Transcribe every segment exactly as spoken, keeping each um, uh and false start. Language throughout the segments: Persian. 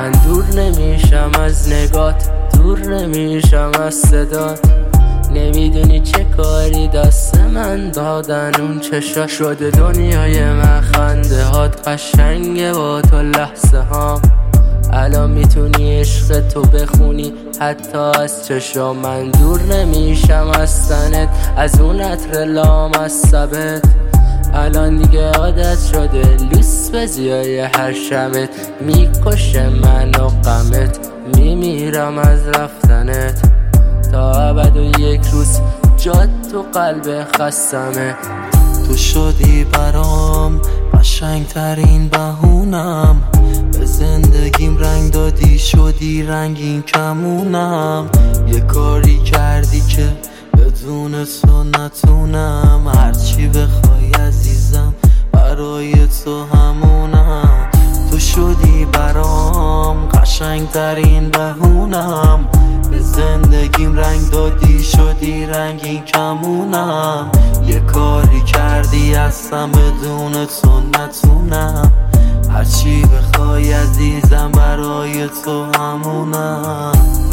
من دور نمیشم از نگات، دور نمیشم از صدات. نمیدونی چه کاری دست من دادن اون چشا. شده دنیای من خنده هات قشنگه با تو لحظه هام. الان میتونی عشق تو بخونی حتی از چشا. من دور نمیشم از تنت، از اون عطر لامصبت. الان دیگه عادت شده لیس به زیای هر شبت. میکشه من و غمت، میمیرم از رفتنت. تا ابد و یک روز جات تو قلب خستمه. تو شدی برام قشنگ ترین بهونم، به زندگیم رنگ دادی شدی رنگین کمونم. یه کاری کردی که بدون تو نتونم، هرچی بخوای عزیزم برای تو همونم. تو شدی برام قشنگ ترین بهونم، به زندگیم رنگ دادی شدی رنگین کمونم. یه کاری کردی هستم بدون تو نتونم، هرچی بخوای عزیزم برای تو همونم.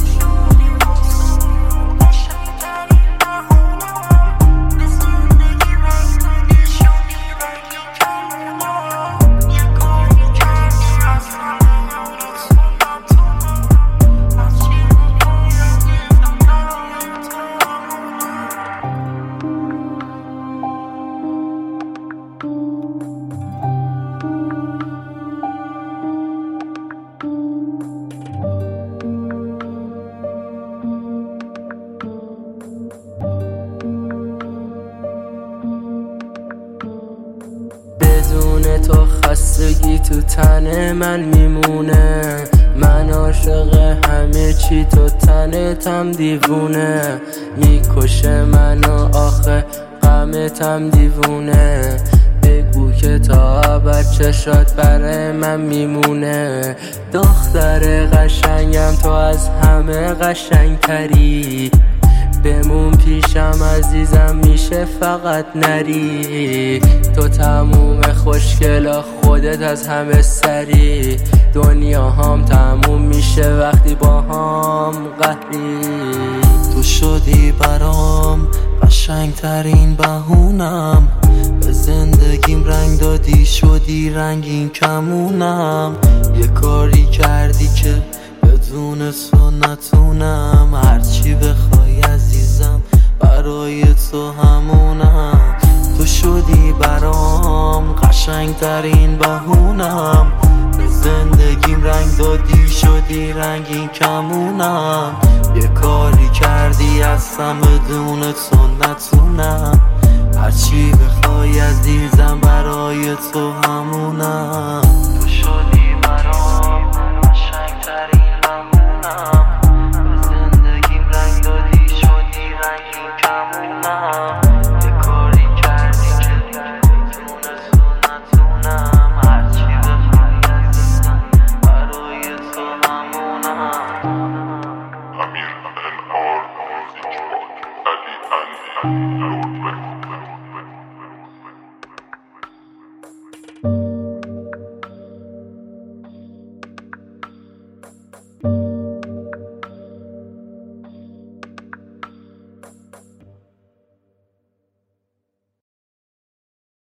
بدون تو خستگی تو تن من میمونه. من عاشق همه چی، تو تنتم دیوونه. میکشه منو آخه غمتم دیوونه. بگو که تا ابد چشات برای من میمونه. دختر قشنگم تو از همه قشنگتری. بمون پیشم عزیزم میشه فقط نری. تو تموم خوشگلا خودت از همه سری. دنیا هم تموم میشه وقتی با هم قهری. تو شدی برام قشنگ ترین بهونم، به زندگیم رنگ دادی شدی رنگین کمونم. یه کاری کردی که بدون تو نتونم، هرچی بخوای عزیزم برای تو همونم. تو شدی برام قشنگ ترین بهونم، به زندگیم رنگ دادی شدی رنگین کمونم. یه کاری کردی هستم بدون تو نتونم، هرچی